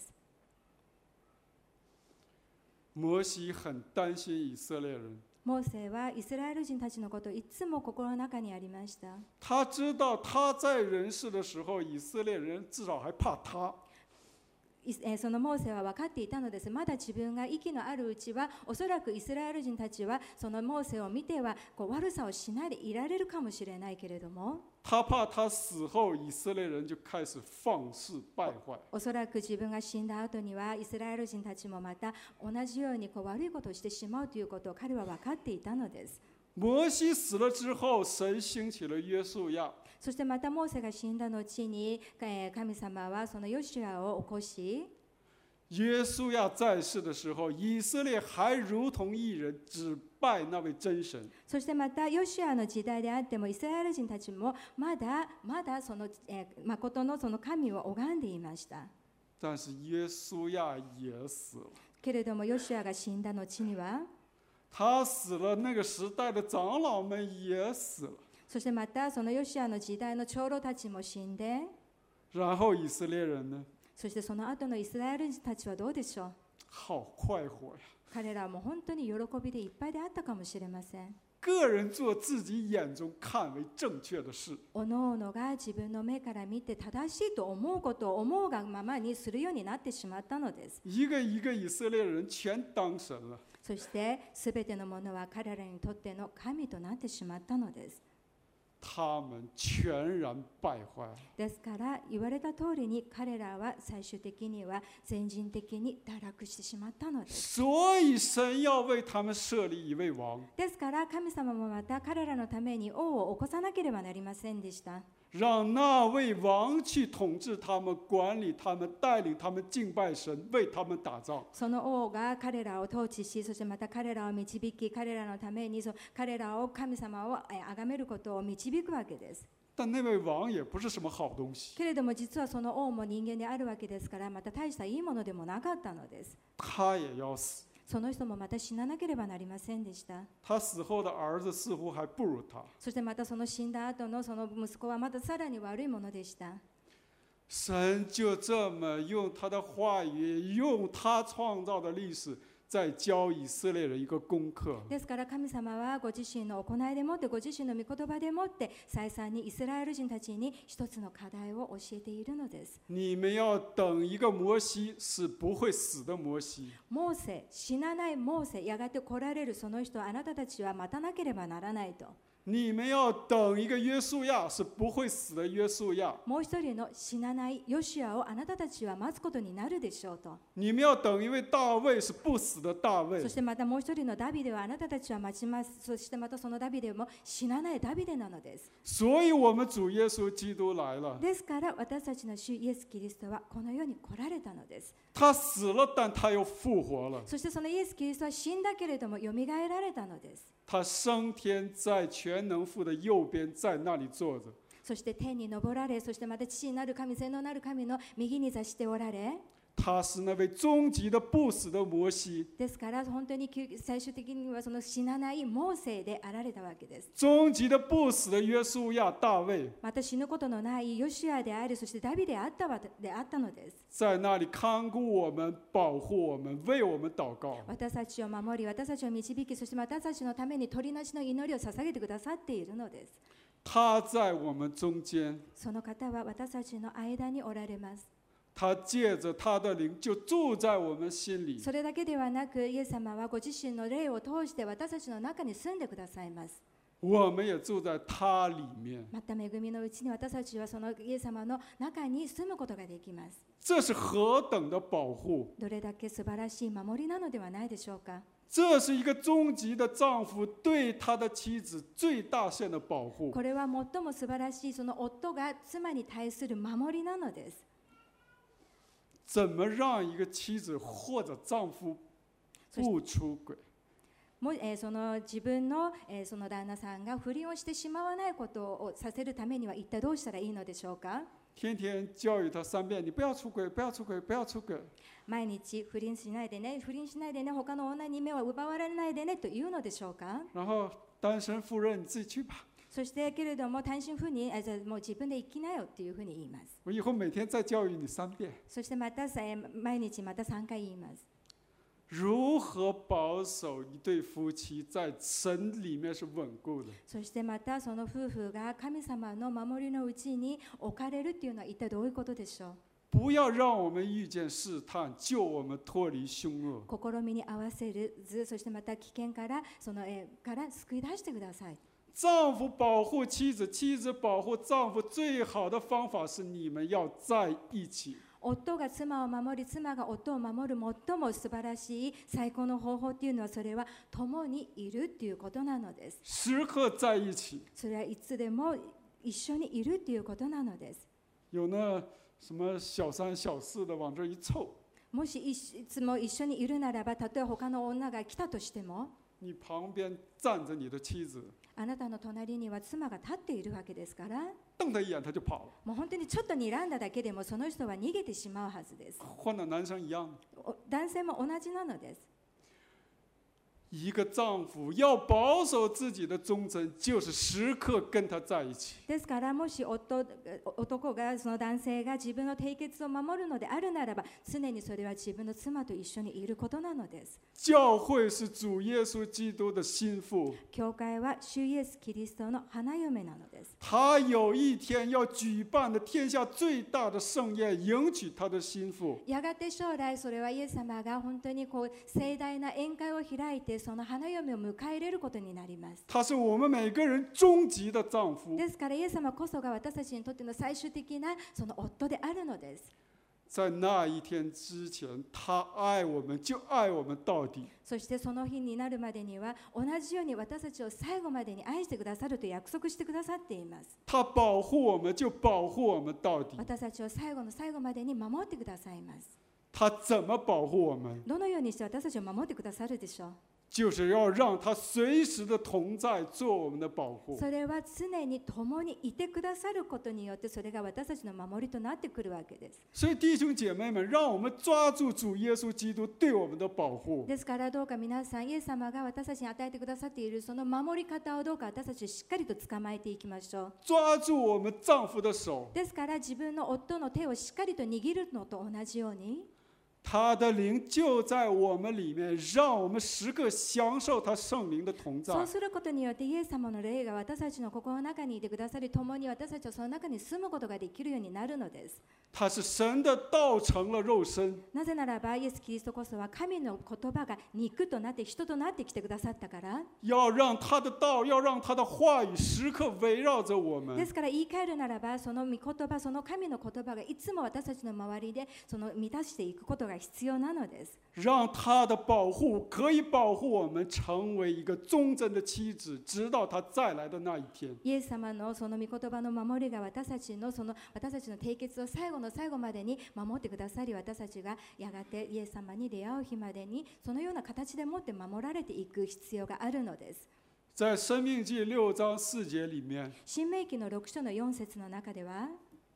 摩西很担心以色列人。 モーセはイスラエル人たちのことをいつも心の中にありました。 他知道他在人世的时候，以色列人至少还怕他。 そのモーセは分かっていたのです。まだ自分が息のあるうちは、おそらくイスラエル人たちはそのモーセを見てはこう悪さをしないでいられるかもしれないけれども、 他怕他死后以色列人就开始放肆败坏。 おそらく自分が死んだ後にはイスラエル人たちもまた同じようにこう悪いことをしてしまうということを彼は分かっていたのです。 摩西死了之后，神兴起了约书亚。 そしてまたモーセが死んだ後に神様はそのヨシュアを起こし、 约书亚在世的时候，以色列还如同一人，只拜那位真神。 そしてまたヨシュアの時代であってもイスラエル人たちもまだまだその、えー、誠のその神を拝んでいました。 但是约书亚也死了。 けれどもヨシュアが死んだ後には、 他死了，那个时代的长老们也死了。 そしてまたそのヨシュアの時代の長老たちも死んで、 然后以色列人呢？ そしてその後のイスラエル人たちはどうでしょう。 好快活呀！ 彼らはもう本当に喜びでいっぱいであったかもしれません。 个人做自己眼中看为正确的事。 おのおのが自分の目から見て正しいと思うことを思うがままにするようになってしまったのです。 一个一个以色列人全当神了。 そしてすべてのものは彼らにとっての神となってしまったのです。 他们全然败坏。 ですから言われた通りに彼らは最終的には全人的に堕落してしまったのです。 所以神要为他们設立一位王。 ですから神様もまた彼らのために王を起こさなければなりませんでした。 让那位王去统治他们、管理他们、带领他们敬拜神、为他们打仗。 その王が彼らを統治し、そしてまた彼らを導き、彼らのためにそ彼らを神様を崇めることを導くわけです。 但那位王也不是什么好东西。 けれども実はその王も人間であるわけですから、また大したいいものでもなかったのです。 他也要死。 その人もまた死ななければなりませんでした。 他死后的儿子似乎还不如他。 そしてまたその死んだ後のその息子はまたさらに悪いものでした。 神就这么用他的话语，用他创造的历史，在教以色列人一个功课。 ですから神様はご自身の行いでもって、ご自身の御言葉でもって再三にイスラエル人たちに一つの課題を教えているのです。 你们要等一个摩西，是不会死的摩西。 モーセ、死なないモーセ、やがて来られるその人、あなたたちは待たなければならないと。 你们要等一个约书亚，是不会死的约书亚。 もう一人の死なないヨシュアをあなたたちは待つことになるでしょうと。 你们要等一位大卫，是不死的大卫。 そしてまたもう一人のダビデはあなたたちは待ちます。そしてまたそのダビデも死なないダビデなのです。 所以我们主耶稣基督来了。 ですから私たちの主イエス・キリストはこの世に来られたのです。 他死了，但他又復活了。 そしてそのイエス・キリストは死んだけれどもよみがえられたのです。 他升天在全能父的右边，在那里坐着。 そして天に昇られ、そしてまた父なる神、全能なる神の右に座しておられ。 他是那位终极的不死的摩西。 ですから本当に最終的にはその死なないモーセであられたわけです。 终极的不死的约書亚大卫。 また死ぬことのないヨシュアであり、そしてダビデであったわであったのです。 在那里看顾我们、保護我们、为我们祷告。 私たちを守り、私たちを導き、そして私たちのために取りなしの祈りを捧げてくださっているのです。 他在我们中間。 その方は私たちの間におられます。 他借着他的灵就住在我们心里。 それだけではなく、イエス様はご自身の霊を通して私たちの中に住んでくださいます。 我们也住在他里面。 また恵みのうちに私たちはそのイエス様の中に住むことができます。 这是何等的保護！ どれだけ素晴らしい守りなのではないでしょうか。 这是一个终极的丈夫对他的妻子最大限的保護。 これは最も素晴らしいその夫が妻に対する守りなのです。 怎么让一个妻子或者丈夫不出轨？ もえー、その自分の、えー、その旦那さんが不倫をしてしまわないことをさせるためには一体どうしたらいいのでしょうか。 天天教育他三遍，你不要出轨，不要出轨，不要出轨。 毎日不倫しないでね、不倫しないでね、他の女に目を奪われないでねというのでしょうか。 然後單身夫人你自己去吧。 そしてけれども単身赴任、あ、じゃあもう自分で生きなよっていうふうに言います。 我以後每天再教育你三遍。 そしてまた、えー、毎日またさんかい言います。 如何保守一對夫妻在神裡面是穩固的？ そしてまたその夫婦が神様の守りのうちに置かれるっていうのは一体どういうことでしょう。 不要让我们遇見試探，救我們脫離兇惡。 試みに合わせる図、そしてまた危険からその、えー、から救い出してください。 丈夫保護妻子，妻子保護丈夫，最好的方法是你們要在一起。 夫が妻を守り、妻が夫を守る最も素晴らしい最高の方法っていうのは、それは共にいるっていうことなのです。 時刻在一起。 それはいつでも一緒にいるっていうことなのです。 有那什麼小三小四的往這一湊。 もしいつも一緒にいるならば、たとえ他の女が来たとしても、 你旁邊站着你的妻子。 あなたの隣には妻が立っているわけですから、 瞪他一眼他就跑了。 もう本当にちょっと睨んだだけでもその人は逃げてしまうはずです。 換了男生一樣。 男性も同じなのです。 一個丈夫要保守自己的忠誠，就是時刻跟他在一起。 ですからもし 夫, 男がその男性が自分の締結を守るのであるならば、常にそれは自分の妻と一緒にいることなのです。 教會是主耶穌基督的心腹。 教会は主イエスキリストの花嫁なのです。 他有一天要舉辦的天下最大的盛宴，迎娶他的心腹。 やがて将来それはイエス様が本当にこう盛大な宴会を開いて、その花嫁を迎え入れることになります。 他是我们每個人終極的丈夫。 ですからイエス様こそが私たちにとっての最終的なその夫であるのです。 在那一天之前，他爱我们就爱我们到底。 そしてその日になるまでには同じように私たちを最後までに愛してくださると約束してくださっています。 他保护我们就保护我们到底。 私たちを最後の最後までに守ってくださいます。 他怎么保护我们？ どのようにして私たちを守ってくださるでしょう。 就是要让他随时的同在做我们的保护。 それは常に共にいてくださることによって、それが私たちの守りとなってくるわけです。 所以弟兄姐妹们，让我们抓住主耶稣基督对我们的保护。 ですからどうか皆さん、イエス様が私たちに与えてくださっているその守り方をどうか私たちしっかりと捕まえていきましょう。 抓住我们丈夫的手。 ですから自分の夫の手をしっかりと握るのと同じように、 他的灵就在我们里面，让我们时刻享受他圣灵的同在。 そうすることによってイエス様の霊が私たちの心の中にいてくださり、共に私たちはその中に住むことができるようになるのです。 他是神的道成了肉身。 なぜならばイエス・キリストこそは神の言葉が肉となって人となってきてくださったから。 要让他的道，要让他的话语時刻圍繞着我們。 ですから言い換えるならば、その御言葉、その神の言葉がいつも私たちの周りでその満たしていくことが必要なのです。 让他的保護可以保護我們成為一個忠貞的妻子，直到他再來的那一天。 イエス様のその御言葉の守りが私たちのその私たちの締結を最後の最後までに守ってくださり、私たちがやがてイエス様に出会う日までにそのような形でもって守られていく必要があるのです。 在申命記六章四節里面， 申命記の六章の四節の中では、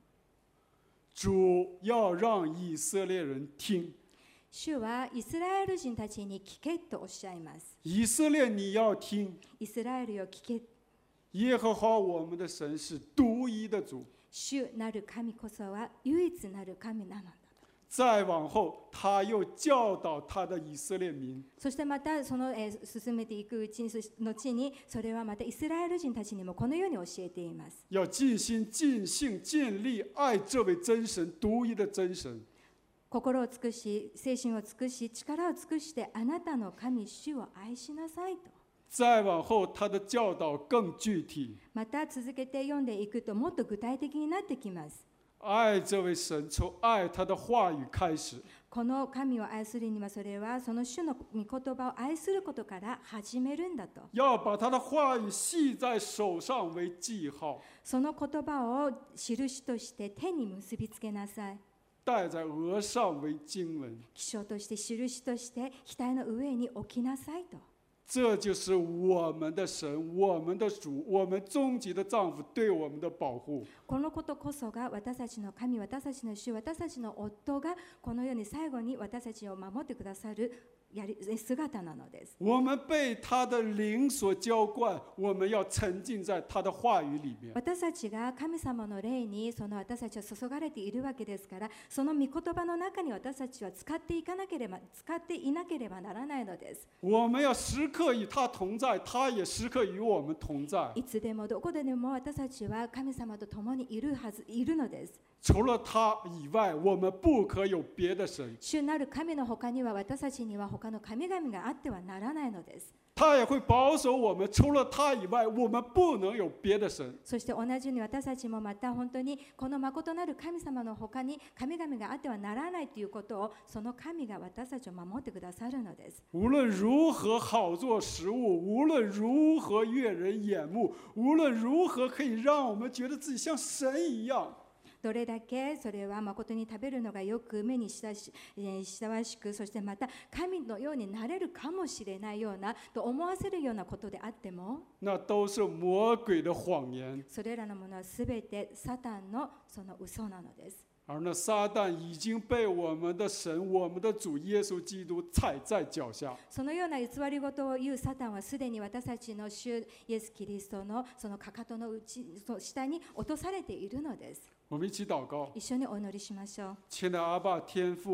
主要讓以色列人聽。 主はイスラエル人たちに聞けとおっしゃいます。 以色列你要聽。 イスラエルよ聞け。 耶和華我們的神是獨一的主。 主なる神こそは唯一なる神なのだ。 再往後，他又教導他的以色列民。 そしてまたその、えー、進めていくうちに後に、それはまたイスラエル人たちにもこのように教えています。 要盡心、盡性、盡力愛這位真神，獨一的真神。 心を尽くし、精神を尽くし、力を尽くしてあなたの神主を愛しなさいと。 再往後，他的教導更具體。 また続けて読んでいくともっと具体的になってきます。 愛這位神，從愛他的話語開始。 この神を愛するには、それはその主の御言葉を愛することから始めるんだと。 要把他的話語繫在手上為記號。 その言葉を印として手に結びつけなさい。 戴在額上為經文。 記章として印として額の上に置きなさいと。 這就是我們的神、我們的主、我們終極的丈夫對我們的保護。 このことこそが私たちの神、私たちの主、私たちの夫がこのように最後に私たちを守ってくださるやり姿なのです。 我們被他的靈所澆灌，我們要沉浸在他的話語裡面。 私たちが神様の霊にその私たちは注がれているわけですから、その御言葉の中に私たちは使っていかなければ使っていなければならないのです。 我們要時刻與他同在，他也時刻與我們同在。 いつでもどこででも私たちは神様と共にいるはずいるのです。 除了他以外，我們不可有別的神。 主なる神の他には私たちには他の神々があってはならないのです。 他也會保守我們，除了他以外，我們不能有別的神。 そして同じように私たちもまた本当にこの誠なる神様の他に神々があってはならないということを、その神が私たちを守ってくださるのです。 無論如何好做食物，無論如何悅人眼目，無論如何可以讓我們覺得自己像神一樣。 どれだけそれは誠に食べるのがよく目に親しく、そしてまた神のようになれるかもしれないようなと思わせるようなことであっても、 那都是魔鬼的謊言。 それらのものはすべてサタンのその嘘なのです。 而那撒旦已經被我們的神、我們的主耶穌基督踩在腳下。 そのような偽り事を言うサタンはすでに私たちの主イエス・キリストのそのかかとの内の下に落とされているのです。 我們一起禱告。 一緒にお祈りしましょう。 親愛的阿爸天父，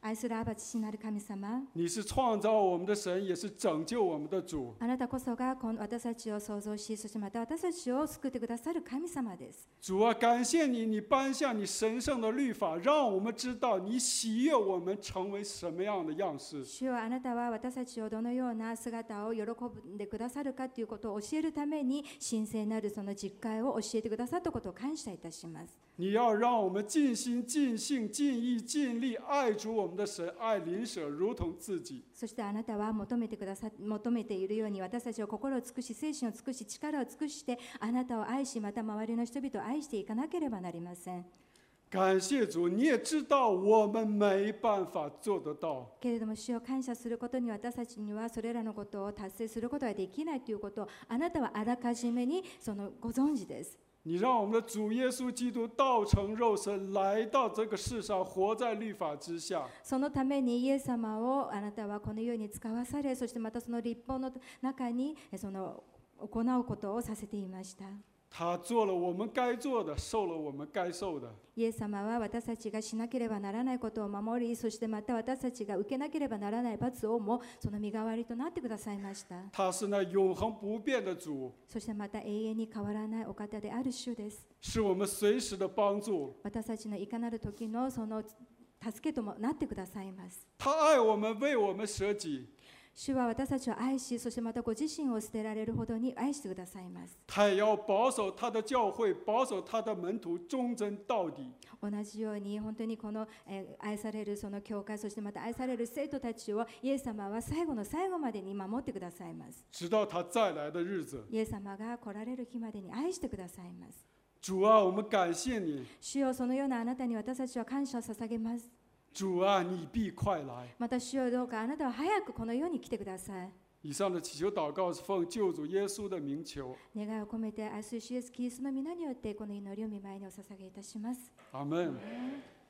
愛するアバ父なる神様、 你是创造我们的神，也是拯救我们的主。 あなたこそがこの私たちを創造し、そしてまた私たちを救ってくださる神様です。 主啊，感谢你，你颁下你神圣的律法，让我们知道你喜悦我们成为什么样的样式。 主よ、あなたは私たちをどのような姿を喜んでくださるかということを教えるために、神聖なるその実会を教えてくださったことを感謝いたします。 你要让我们尽心、尽性、尽意、尽力爱主我们的神，爱邻舍如同自己。 そしてあなたは求めてくださ求めているように、私たちを心を尽くし、精神を尽くし、力を尽くして、あなたを愛し、また周りの人々を愛していかなければなりません。 感谢主，你也知道我们没办法做得到。 けれども主を感謝することに、私たちにはそれらのことを達成することができないということを、あなたはあらかじめにそのご存知です。 你让我们的主耶稣基督道成肉身，来到这个世上，活在律法之下。 そのためにイエス様をあなたはこの世に使わされ、そしてまたその立法の中にその行うことをさせていました。 他做了我们该做的，受了我们该受的。 イエス様は私たちがしなければならないことを守り、そしてまた私たちが受けなければならない罰をもその身代わりとなってくださいました。 他是那永恒不变的主， そしてまた永遠に変わらないお方である主です。 是我们随時的帮助。 私たちのいかなる時のその助けともなってくださいます。 他愛我们，为我们舍己。 主は私たちを愛し、そしてまたご自身を捨てられるほどに愛してくださいます。 他也要保守他的教会，保守他的門徒，忠貞到底。 同じように本当にこの、えー、愛されるその教会、そしてまた愛される生徒たちをイエス様は最後の最後までに守ってくださいます。 直到他再来的日子。 イエス様が来られる日までに愛してくださいます。 主啊，我们感謝你。 主よ、そのようなあなたに私たちは感謝を捧げます。 主啊，你必快來。 また主よ、どうかあなたは早くこの世に来てください。 以上的祈求祷告是奉救主耶穌的名求。 願いを込めて愛する主イエスキリストの皆によってこの祈りを御前にお捧げいたします。 アーメン。